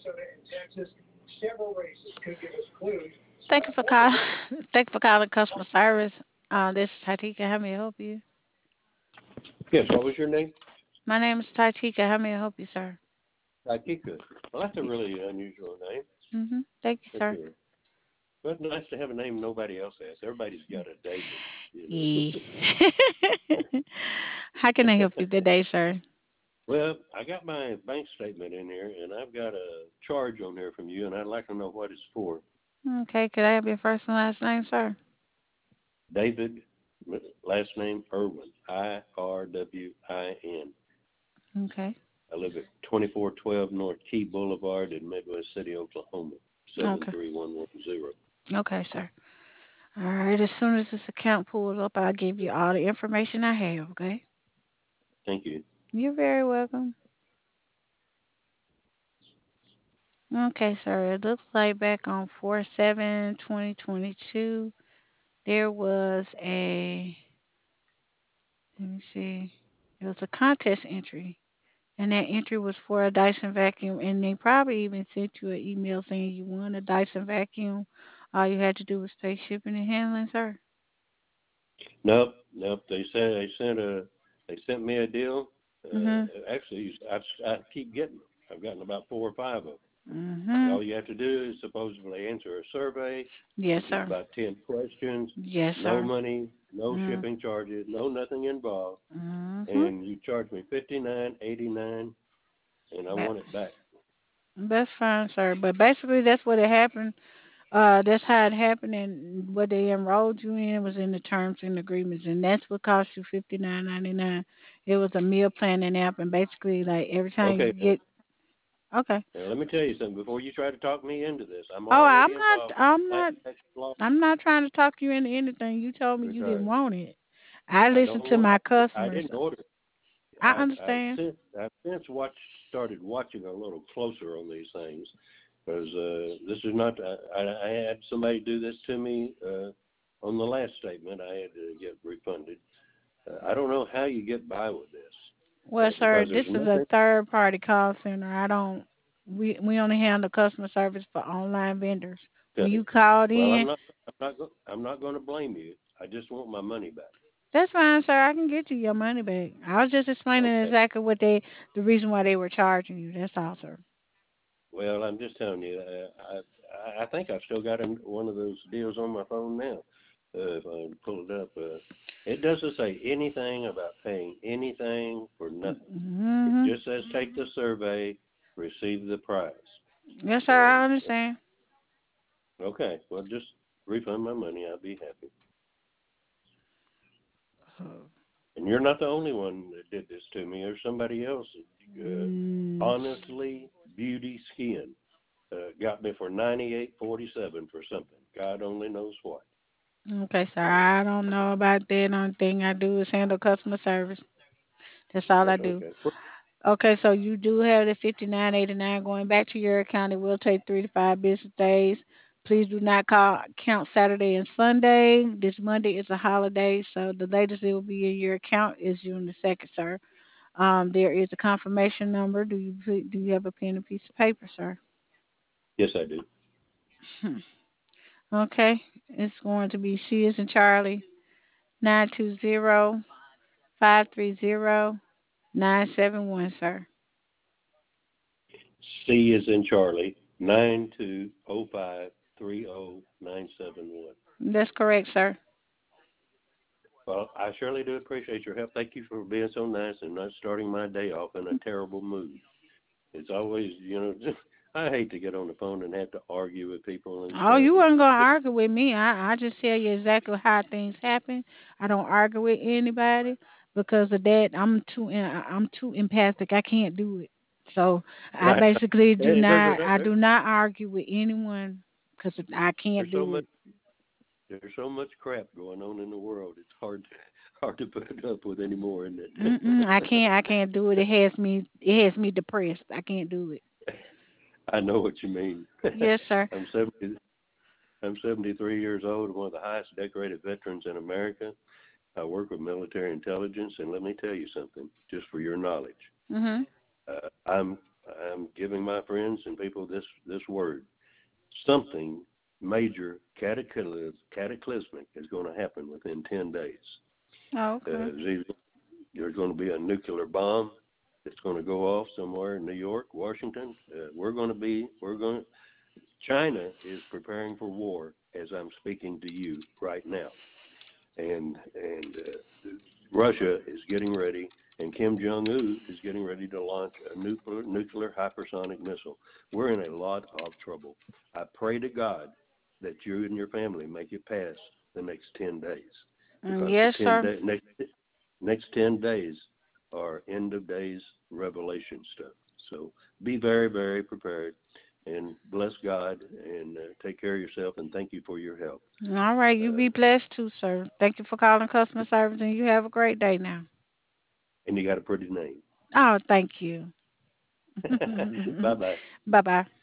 Thank you for calling. Thank you for calling customer service. This is Tatika. How may I help you? Yes, what was your name? My name is Tatika. How may I help you, sir? Akika. Well, that's a really unusual name. Thank you, That's sir. a, but nice to have a name nobody else has. Everybody's got a David, Yeah. How can I help you today, sir? Well, I got my bank statement in here, and I've got a charge on there from you, and I'd like to know what it's for. Okay, could I have your first and last name, sir? David, last name Irwin, Irwin. Okay. I live at 2412 North Key Boulevard in Midwest City, Oklahoma, Okay. 73110. Okay, sir. All right. As soon as this account pulls up, I'll give you all the information I have. Okay. Thank you. You're very welcome. Okay, sir. It looks like back on 4/7/2022, there was a, let me see, it was a contest entry. And that entry was for a Dyson vacuum. And they probably even sent you an email saying you won a Dyson vacuum. All you had to do was pay shipping and handling, sir. Nope. They sent me a deal. Mhm. Actually, I keep getting them. I've gotten about four or five of them. Mhm. All you have to do is supposedly answer a survey, Yes, which is sir. about 10 questions. Yes, No sir. money, no Mhm. shipping charges, no nothing involved, Mhm. and you charge me $59.89, and I That, want it back. that's fine, sir. But basically, that's what it happened. That's how it happened, and what they enrolled you in was in the terms and agreements, and that's what cost you $59.99. It was a meal planning app, and basically, like every time you Okay, get, okay. now let me tell you something. Before you try to talk me into this, I'm Oh, already involved in tax law. I'm not trying to talk you into anything. You told me you didn't Because want it. I I listen don't to want. my I customers. didn't order. I understand. I've since started watching a little closer on these things because this is not. I had somebody do this to me on the last statement. I had to get refunded. I don't know how you get by with this Well, sir, because this there's is a nothing. third party call center. I don't. We only handle customer service for online vendors. When Okay. you called Well, in, I'm not going to blame you. I just want my money back. that's fine, sir. I can get you your money back. I was just explaining Okay. exactly the reason why they were charging you. That's all, sir. Well, I'm just telling you. I think I've still got one of those deals on my phone now. If I pull it up, it doesn't say anything about paying anything for nothing. It Mhm. just says take the survey, receive the prize. Yes, sir. So, I understand. okay, well, just refund my money. I'll be happy. And you're not the only one that did this to me. There's somebody else. Mm, Honestly, Beauty Skin got me for 98.47 for something. God only knows what. okay, sir. So, I don't know about that. Only thing I do is handle customer service. That's all I do. okay. Okay, so you do have the 59.89 going back to your account. It will take 3 to 5 business days. Please do not count Saturday and Sunday. This Monday is a holiday, so the latest it will be in your account is June 2nd, sir. There is a confirmation number. Do you have a pen and piece of paper, sir? Yes, I do. Hmm. Okay, it's going to be C as in Charlie 920-530-971, sir. C is in Charlie, 920530971. That's correct, sir. Well, I surely do appreciate your help. Thank you for being so nice and not starting my day off in a terrible mood. It's always, I hate to get on the phone and have to argue with people and Oh, stuff. you weren't gonna argue with me. I just tell you exactly how things happen. I don't argue with anybody because of that. I'm too empathic. I can't do it. So I basically Hey, I do not argue with anyone because I can't there's so do much it. there's so much crap going on in the world. It's hard to put up with anymore, isn't Mm-mm, I it? can't I can't do it. It has me depressed. I can't do it. I know what you mean. Yes, sir. I'm 70. I'm 73 years old, one of the highest decorated veterans in America. I work with military intelligence, and let me tell you something, just for your knowledge. Mhm. Uh, I'm I'm giving my friends and people this word. Something major cataclysmic is going to happen within 10 days. Oh, okay. There's going to be a nuclear bomb that's going to go off somewhere in New York, Washington. We're going to, China is preparing for war as I'm speaking to you right now. And Russia is getting ready, and Kim Jong Un is getting ready to launch a nuclear hypersonic missile. We're in a lot of trouble. I pray to God that you and your family make it past the next 10 days, because the Yes, sir. next 10 days are end of days revelation stuff. So be very, very prepared, and bless God, and take care of yourself, and thank you for your help. All right. You Uh, be blessed too, sir. Thank you for calling customer service, and you have a great day now. and you got a pretty name. Oh, thank you. Bye bye. Bye bye.